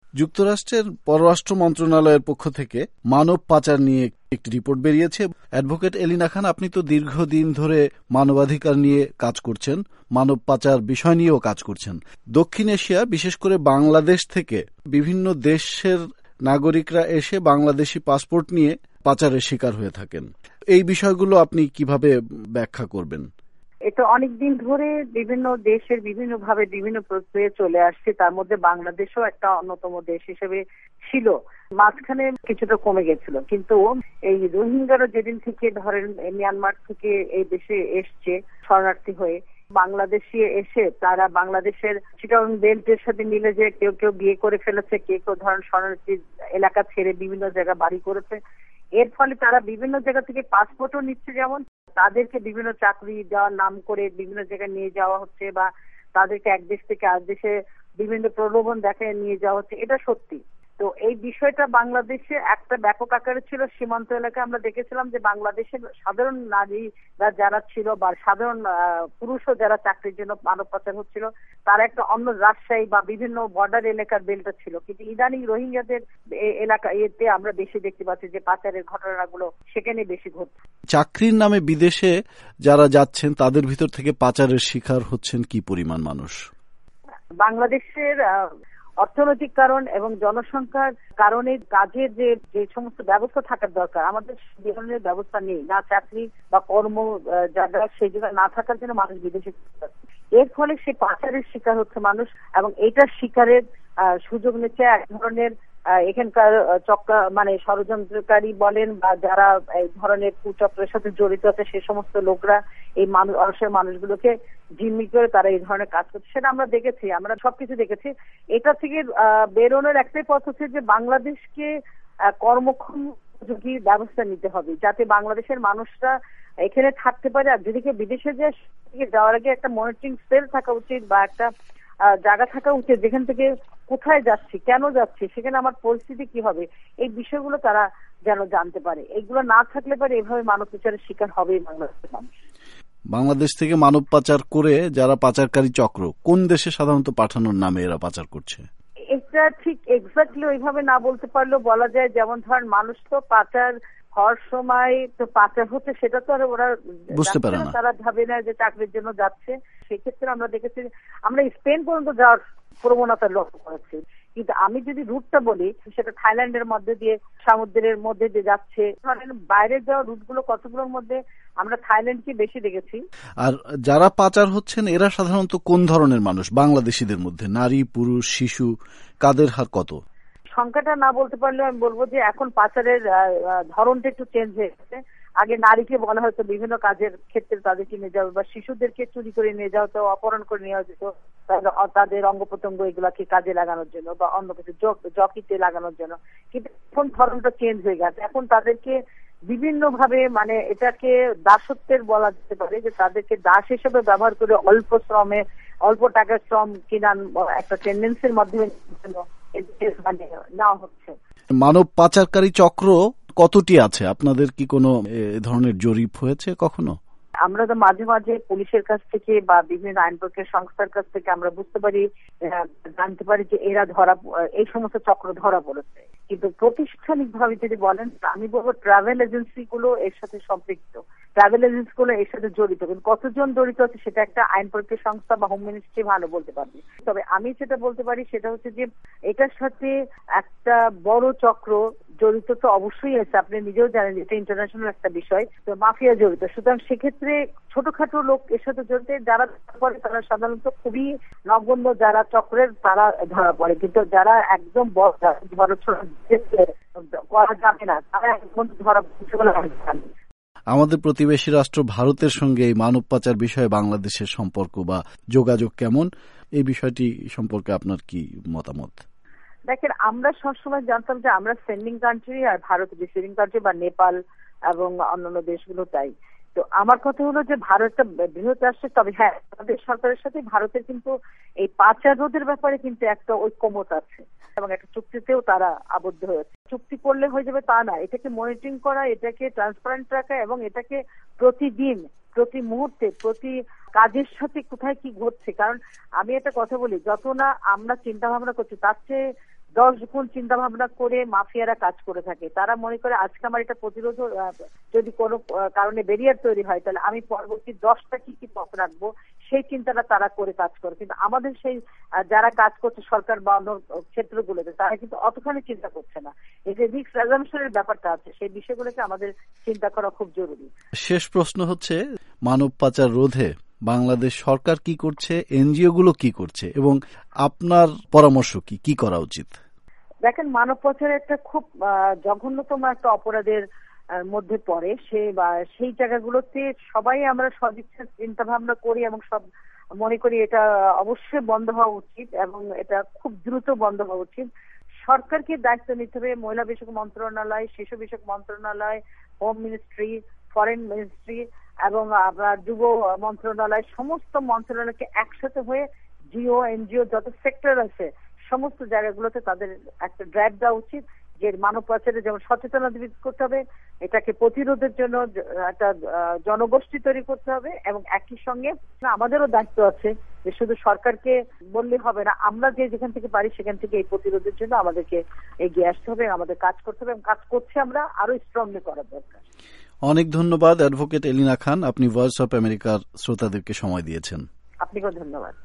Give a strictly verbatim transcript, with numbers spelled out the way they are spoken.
যুক্তরাষ্ট্রের পররাষ্ট্র মন্ত্রণালয়ের পক্ষ থেকে মানব পাচার নিয়ে একটি রিপোর্ট বেরিয়েছে। অ্যাডভোকেট এলিনা খান, আপনি তো দীর্ঘদিন ধরে মানবাধিকার নিয়ে কাজ করছেন, মানব পাচার বিষয় নিয়েও কাজ করছেন। দক্ষিণ এশিয়া, বিশেষ করে বাংলাদেশ থেকে বিভিন্ন দেশের নাগরিকরা এসে বাংলাদেশি পাসপোর্ট নিয়ে পাচারের শিকার হয়ে থাকেন। এই বিষয়গুলো আপনি কিভাবে ব্যাখ্যা করবেন? এটা অনেকদিন ধরে বিভিন্ন দেশের বিভিন্ন ভাবে বিভিন্ন প্রক্রিয়া চলে আসছে, তার মধ্যে বাংলাদেশও একটা অন্যতম দেশ হিসেবে ছিল। মাঝখানে কিছুটা কমে গেছিল, কিন্তু এই রোহিঙ্গারা যেদিন থেকে ধরেন মিয়ানমার থেকে এই দেশে এসছে শরণার্থী হয়ে, বাংলাদেশে এসে তারা বাংলাদেশের চিটাগং বেল্টের সাথে মিলে যে কেউ কেউ বিয়ে করে ফেলেছে, কেউ কেউ ধরেন শরণার্থী এলাকা ছেড়ে বিভিন্ন জায়গায় বাড়ি করেছে। এর ফলে তারা বিভিন্ন জায়গা থেকে পাসপোর্টও নিচ্ছে, যেমন তাদেরকে বিভিন্ন চাকরি দেওয়ার নাম করে বিভিন্ন জায়গায় নিয়ে যাওয়া হচ্ছে, বা তাদেরকে এক দেশ থেকে আরেক দেশে বিভিন্ন প্রলোভন দেখায় নিয়ে যাওয়া হচ্ছে। এটা সত্যি। তো এই বিষয়টা বাংলাদেশে একটা ব্যাপক আকারে ছিল। সীমান্ত এলাকায় আমরা দেখেছিলাম যে বাংলাদেশের সাধারণ নারীরা যারা ছিল বা সাধারণ পুরুষও যারা চাকরির জন্য মানব পাচার হচ্ছিল, তারা একটা অন্য রাজশাহী বা বিভিন্ন বর্ডার এলাকার বেল্টে ছিল। কিন্তু ইদানিং রোহিঙ্গাদের এলাকা এতে আমরা বেশি দেখতে পাচ্ছি যে পাচারের ঘটনাগুলো সেখানে বেশি ঘটছে। চাকরির নামে বিদেশে যারা যাচ্ছেন তাদের ভিতর থেকে পাচারের শিকার হচ্ছেন কি পরিমাণ মানুষ? বাংলাদেশের অর্থনৈতিক কারণ এবং জনসংখ্যার কারণে কাজের যে যে সমস্ত ব্যবস্থা থাকার দরকার, আমাদের সেই ধরনের ব্যবস্থা নেই। না চাকরি বা কর্ম জায়গা সেই জায়গায় না থাকার জন্য মানুষ বিদেশে যাচ্ছে। এর ফলে সে পাচারের শিকার হচ্ছে মানুষ, এবং এইটার শিকারের সুযোগ নিচ্ছে এক ধরনের এখানকার চক্রা মানে ষড়যন্ত্রকারী বলেন বা যারা এই ধরনের কুচক্রের সাথে জড়িত আছে সে সমস্ত লোকরা এই মানুষ অবশ্যই মানুষগুলোকে জিম্মি করে তারা এই ধরনের কাজ করছে। সেটা আমরা দেখেছি, আমরা সবকিছু দেখেছি। এটা থেকে বেরোনোর একটাই পথ হচ্ছে যে বাংলাদেশকে কর্মক্ষম উপযোগী ব্যবস্থা নিতে হবে, যাতে বাংলাদেশের মানুষরা এখানে থাকতে পারে। আর যদি কেউ বিদেশে যায়, যাওয়ার আগে একটা মনিটরিং সেল থাকা উচিত বা একটা জায়গা থাকা উচিত যেখান থেকে কোথায় যাচ্ছি, কেন যাচ্ছি, সেখানে আমার পরিস্থিতি কি হবে, এই বিষয়গুলো তারা যেন জানতে পারে। এইগুলো না থাকলে পারে এভাবে মানব পাচারের শিকার হবেই বাংলাদেশের মানুষ। বাংলাদেশ থেকে মানব পাচার করে যারা পাচারকারী চক্র, কোন দেশে সাধারণত পাঠানোর নামে এরা পাচার করছে? এটা ঠিক এক্স্যাক্টলি ওইভাবে না বলতে পারলেও বলা যায়, যেমন ধর মানুষ তো পাচার হওয়ার সময় তো পাচার হচ্ছে সেটা তো আর ওরা বুঝতে পারে না, তারা ভাবে না যে চাকরির জন্য যাচ্ছে। সেক্ষেত্রে আমরা দেখেছি, আমরা স্পেন পর্যন্ত যাওয়ার প্রবণতা লক্ষ্য করেছি। কিন্তু আমি যদি রুটটা বলি, সেটা থাইল্যান্ডের মধ্যে দিয়ে সমুদ্রের মধ্যে দিয়ে যাচ্ছে। বাইরে যাওয়া রুটগুলো কতগুলোর মধ্যে আমরা থাইল্যান্ডকে বেশি দেখেছি। আর যারা পাচার হচ্ছেন এরা সাধারণত কোন ধরনের মানুষ? বাংলাদেশিদের মধ্যে নারী, পুরুষ, শিশু, কাদের হার কত? সংখ্যাটা না বলতে পারলেও আমি বলবো যে এখন পাচারের ধরনটা একটু চেঞ্জ হয়ে গেছে। আগে নারীকে বলা হয়তো বিভিন্ন কাজের ক্ষেত্রে তাদেরকে নিয়ে যাওয়া, বা শিশুদেরকে চুরি করে নিয়ে যাওয়া, তো অপহরণ করে নেওয়া যেত তাদের অঙ্গ প্রত্যঙ্গ এগুলাকে কাজে লাগানোর জন্য বা অন্য কিছু জকিতে লাগানোর জন্য। কিন্তু এখন ধরনটা চেঞ্জ হয়ে গেছে। এখন তাদেরকে বিভিন্ন ভাবে মানে এটাকে দাসত্বের বলা যেতে পারে, যে তাদেরকে দাস হিসেবে ব্যবহার করে অল্প শ্রমে অল্প টাকার শ্রম কিনান একটা টেন্ডেন্সির মাধ্যমে মানে নেওয়া হচ্ছে। মানব পাচারকারী চক্র কতটি আছে? আপনাদের কি কোনো এ ধরনের জরিপ হয়েছে কখনো? আমরা তো মাঝে মাঝে পুলিশের কাছ থেকে বা বিভিন্ন আইন প্রক্রিয়া সংস্থার কাছ থেকে আমরা বুঝতে পারি, জানতে পারি যে এরা ধরা এই সমস্ত চক্র ধরা পড়েছে। কিন্তু প্রাতিষ্ঠানিক ভাবে যদি বলেন, আমি বলবো ট্রাভেল এজেন্সি গুলো এর সাথে সম্পৃক্ত, ট্রাভেল এজেন্সি গুলো এর সাথে জড়িত। কিন্তু কতজন জড়িত আছে সেটা একটা আইন প্রক্রিয়া সংস্থা বা হোম মিনিস্ট্রি ভালো বলতে পারবে। তবে আমি যেটা বলতে পারি সেটা হচ্ছে যে এটার সাথে একটা বড় চক্র জড়িত তো অবশ্যই আছে। আপনি নিজেও জানেন এটা ইন্টারন্যাশনাল একটা বিষয়, তো মাফিয়া জড়িত। সুতরাং সেক্ষেত্রে ছোটখাটো লোক এর সাথে জড়িত, যারা পড়ে তারা সাধারণত খুবই নগণ্য যারা চক্রের তারা ধরা পড়ে। কিন্তু যারা একদম বড় করা যাবে না তারা একদম ধরা পড়ে। আমাদের প্রতিবেশী রাষ্ট্র ভারতের সঙ্গে এই মানব পাচার বিষয়ে বাংলাদেশের সম্পর্ক বা যোগাযোগ কেমন, এই বিষয়টি সম্পর্কে আপনার কি মতামত? দেখেন, আমরা সবসময় জানতাম যে আমরা সেন্ডিং কান্ট্রি আর ভারত রিসিভিং কান্ট্রি, বা নেপাল এবং অন্যান্য দেশগুলো তাই। তো আমার কথা হলো যে ভারতটা বৃহৎ রাষ্ট্র, তবে হ্যাঁ আমাদের সরকারের সাথে ভারতের কিন্তু এই পাচার রোধের ব্যাপারে কিন্তু একটা ঐক্যমত আছে এবং একটা চুক্তিতেও তারা আবদ্ধ হয়েছে। চুক্তি করলে হয়ে যাবে তা না, এটাকে মনিটরিং করা, এটাকে ট্রান্সপারেন্ট রাখা এবং এটাকে প্রতিদিন প্রতি মুহূর্তে প্রতি কাজের সাথে কোথায় কি ঘটছে। কারণ আমি একটা কথা বলি, যত না আমরা চিন্তা ভাবনা করছি তার চেয়ে দশ গুণ চিন্তা ভাবনা করে মাফিয়ারা কাজ করে থাকে। তারা মনে করে আজকে আমার এটা প্রতিরোধ যদি কোনো কারণে ব্যারিয়ার তৈরি হয় তাহলে আমি পরবর্তী দশটা কি কি পথ রাখবো সেই চিন্তাটা তারা করে কাজ করে। কিন্তু আমাদের সেই যারা কাজ করছে সরকার বা অন্য ক্ষেত্রগুলোতে তারা কিন্তু অতখানি চিন্তা করছে না। এই যে রিস্ক অ্যাজাম্পশনের ব্যাপারটা আছে সেই বিষয়গুলোকে আমাদের চিন্তা করা খুব জরুরি। শেষ প্রশ্ন হচ্ছে, মানব পাচার রোধে বাংলাদেশ সরকার কি করছে, এনজিও গুলো কি করছে এবং আপনার পরামর্শ কি, কি করা উচিত? দেখেন, মানব পাচার একটা খুব জঘন্যতম একটা অপরাধের মধ্যে পড়ে। সে বা সেই জায়গাগুলোতে সবাই আমরা সদিচ্ছা চিন্তা ভাবনা করি এবং সব মনে করি এটা অবশ্যই বন্ধ হওয়া উচিত এবং এটা খুব দ্রুত বন্ধ হওয়া উচিত। সরকারকে দায়িত্ব নিতে হবে। মহিলা বিষয়ক মন্ত্রণালয়, শিশু বিষয়ক মন্ত্রণালয়, হোম মিনিস্ট্রি, ফরেন মিনিস্ট্রি এবং যুব মন্ত্রণালয়, সমস্ত মন্ত্রণালয়কে একসাথে হয়ে জিও এনজিও যত সেক্টর আছে সমস্ত জায়গাগুলোতে তাদের একটা ড্রাইভ দেওয়া উচিত যে মানব পাচারে যেমন সচেতনতা বৃদ্ধি করতে হবে, এটাকে প্রতিরোধের জন্য একটা জনগোষ্ঠী তৈরি করতে হবে এবং একই সঙ্গে আমাদেরও দায়িত্ব আছে যে শুধু সরকারকে বললে হবে না, আমরা যে যেখান থেকে পারি সেখান থেকে এই প্রতিরোধের জন্য আমাদেরকে এগিয়ে আসতে হবে, আমাদের কাজ করতে হবে এবং কাজ করছে আমরা আরো স্ট্রংলি করার দরকার। অনেক ধন্যবাদ অ্যাডভোকেট এলিনা খান, আপনি ভয়েস অফ আমেরিকার শ্রোতাদেরকে সময় দিয়েছেন। আপনাকেও ধন্যবাদ।